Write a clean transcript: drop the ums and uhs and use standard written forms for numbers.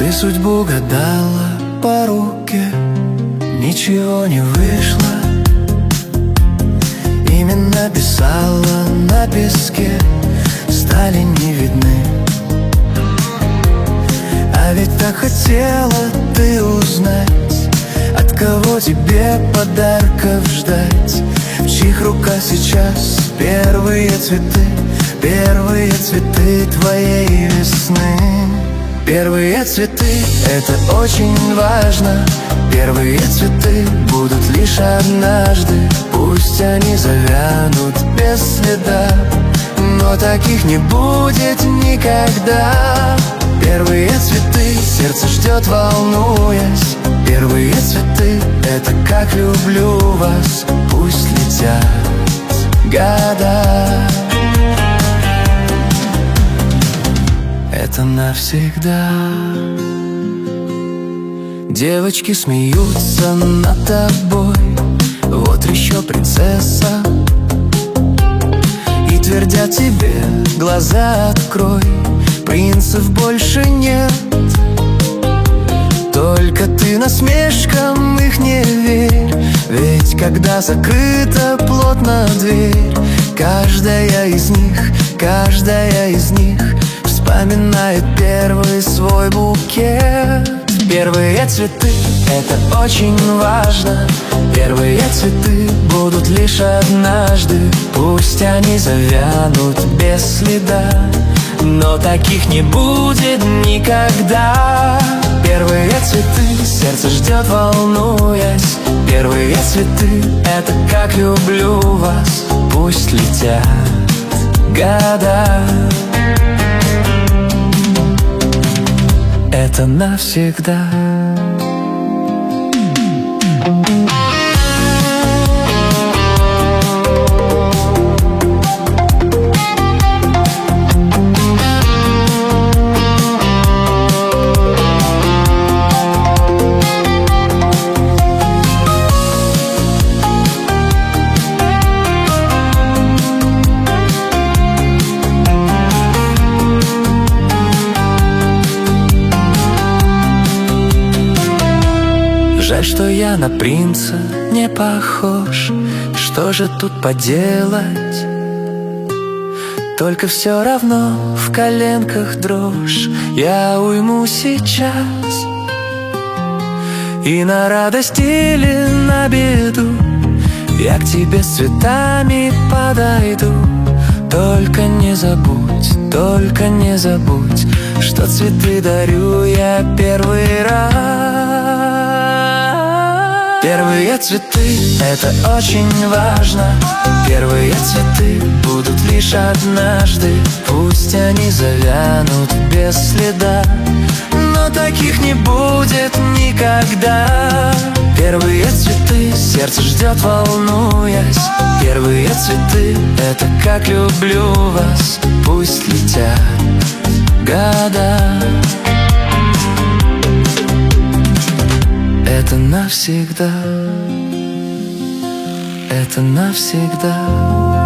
Ты судьбу гадала по руке, ничего не вышло. Именно писала на песке, стали не видны. А ведь так хотела ты узнать, от кого тебе подарков ждать, в чьих руках сейчас первые цветы твоей весны. Первые цветы — это очень важно. Первые цветы будут лишь однажды. Пусть они завянут без следа, но таких не будет никогда. Первые цветы сердце ждет, волнуясь. Первые цветы — это как люблю вас. Пусть летят года, это навсегда. Девочки смеются над тобой, вот еще принцесса, и твердят тебе: глаза открой, принцев больше нет. Только ты насмешкам их не верь, ведь когда закрыта плотно дверь, каждая из них вспоминает первый свой букет. Первые цветы — это очень важно. Первые цветы будут лишь однажды. Пусть они завянут без следа, но таких не будет никогда. Первые цветы сердце ждет, волнуясь. Первые цветы — это как люблю вас. Пусть летят года, это навсегда. Жаль, что я на принца не похож. Что же тут поделать? Только все равно в коленках дрожь. Я уйму сейчас, и на радость или на беду я к тебе с цветами подойду. Только не забудь, что цветы дарю я первый раз. Первые цветы — это очень важно. Первые цветы будут лишь однажды. Пусть они завянут без следа, но таких не будет никогда. Первые цветы сердце ждет, волнуясь. Первые цветы — это как люблю вас. Пусть летят года, это навсегда, это навсегда.